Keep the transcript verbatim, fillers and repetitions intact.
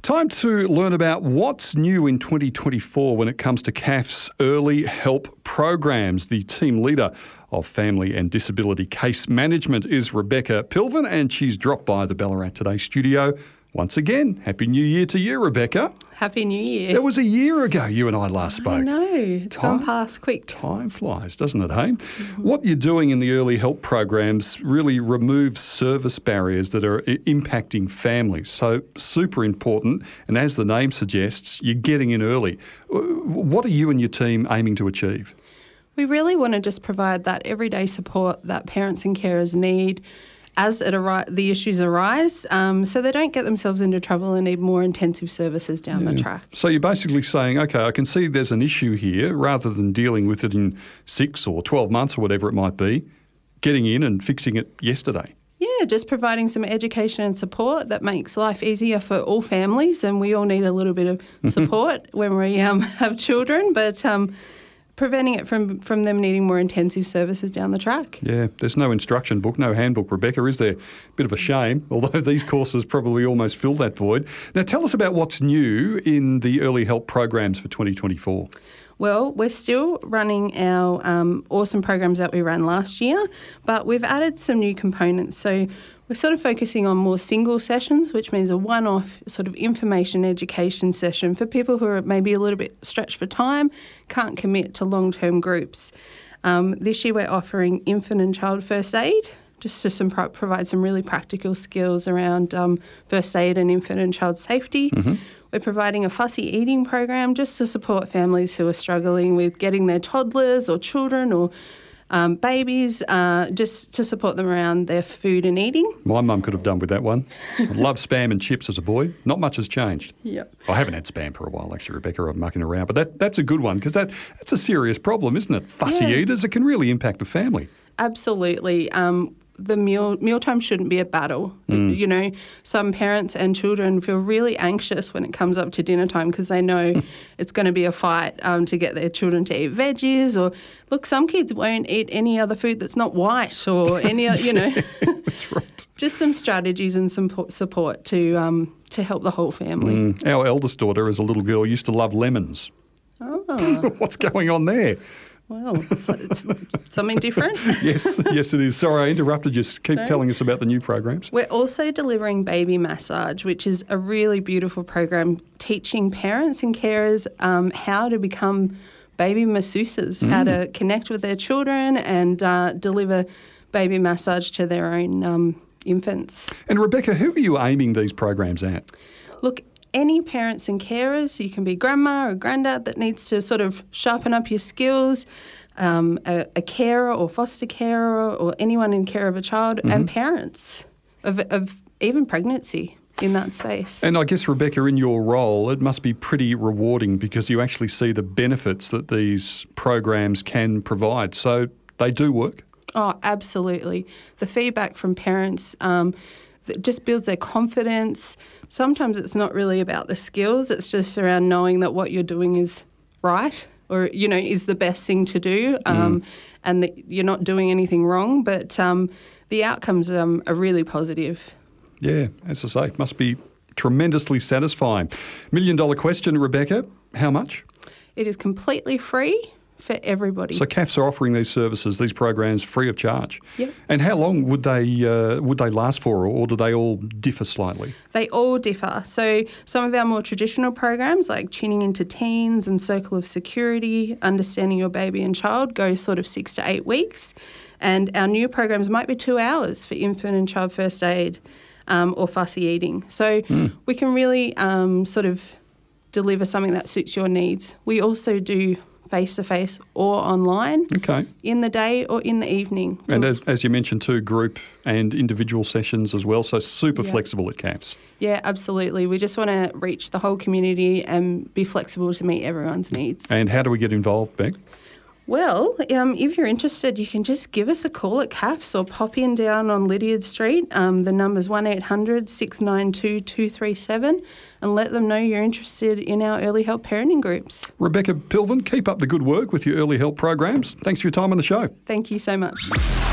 Time to learn about what's new in twenty twenty-four when it comes to C A F's early help programs. The team leader of Family and Disability Case Management is Rebecca Pilvin, and she's dropped by the Ballarat Today studio once again. Happy New Year to you, Rebecca. Happy New Year. It was a year ago you and I last spoke. I know. It's time, gone past quick. Time flies, doesn't it, hey? Mm-hmm. What you're doing in the early help programs really removes service barriers that are I- impacting families. So super important. And as the name suggests, you're getting in early. What are you and your team aiming to achieve? We really want to just provide that everyday support that parents and carers need as it ar- the issues arise, um, so they don't get themselves into trouble and need more intensive services down yeah. the track. So you're basically saying, OK, I can see there's an issue here, rather than dealing with it in six or twelve months or whatever it might be, getting in and fixing it yesterday. Yeah, just providing some education and support that makes life easier for all families, and we all need a little bit of support when we um, have children, but um, preventing it from, from them needing more intensive services down the track. Yeah, there's no instruction book, no handbook, Rebecca, is there? Bit of a shame, although these courses probably almost fill that void. Now tell us about what's new in the early help programs for twenty twenty-four. Well, we're still running our um, awesome programs that we ran last year, but we've added some new components. So we're sort of focusing on more single sessions, which means a one-off sort of information education session for people who are maybe a little bit stretched for time, can't commit to long-term groups. Um, this year we're offering infant and child first aid, just to some pro- provide some really practical skills around um, first aid and infant and child safety. Mm-hmm. We're providing a fussy eating program just to support families who are struggling with getting their toddlers or children or um, babies, uh, just to support them around their food and eating. My mum could have done with that one. I loved spam and chips as a boy. Not much has changed. Yep. I haven't had spam for a while, actually, Rebecca. I'm mucking around. But that, that's a good one, because that, that's a serious problem, isn't it? Fussy yeah. eaters, it can really impact the family. Absolutely. Um, the meal mealtime shouldn't be a battle. Mm. You know, some parents and children feel really anxious when it comes up to dinner time because they know it's going to be a fight um, to get their children to eat veggies. Or, look, some kids won't eat any other food that's not white or any other, you know. That's right. Just some strategies and some support to um, to help the whole family. Mm. Our eldest daughter, as a little girl, used to love lemons. Oh. What's going on there? Well, it's, it's something different. yes, yes it is. Sorry, I interrupted you. Keep no. telling us about the new programs. We're also delivering Baby Massage, which is a really beautiful program teaching parents and carers um, how to become baby masseuses, mm. how to connect with their children and uh, deliver baby massage to their own um, infants. And Rebecca, who are you aiming these programs at? Look, any parents and carers, you can be grandma or granddad that needs to sort of sharpen up your skills, um, a, a carer or foster carer or anyone in care of a child, mm-hmm. and parents of, of even pregnancy in that space. And I guess, Rebecca, in your role, it must be pretty rewarding because you actually see the benefits that these programs can provide. So they do work? Oh, absolutely. The feedback from parents um, that just builds their confidence. Sometimes it's not really about the skills, it's just around knowing that what you're doing is right or, you know, is the best thing to do um, mm. and that you're not doing anything wrong. But um, the outcomes um, are really positive. Yeah, as I say, it must be tremendously satisfying. Million dollar question, Rebecca, how much? It is completely free for everybody. So C A Fs are offering these services, these programs, free of charge. Yep. And how long would they uh, would they last for, or do they all differ slightly? They all differ. So some of our more traditional programs, like Tuning Into Teens and Circle of Security, Understanding Your Baby and Child, go sort of six to eight weeks. And our new programs might be two hours for infant and child first aid um, or fussy eating. So mm. we can really um, sort of deliver something that suits your needs. We also do face-to-face or online, okay. in the day or in the evening. And as, as you mentioned too, group and individual sessions as well, so super yeah. flexible at C A Fs. Yeah, absolutely. We just want to reach the whole community and be flexible to meet everyone's needs. And how do we get involved, Beck? Well, um, if you're interested, you can just give us a call at C A Fs or pop in down on Lydiard Street. Um, the number's one eight hundred six nine two two three seven and let them know you're interested in our early help parenting groups. Rebecca Pilvin, keep up the good work with your early help programs. Thanks for your time on the show. Thank you so much.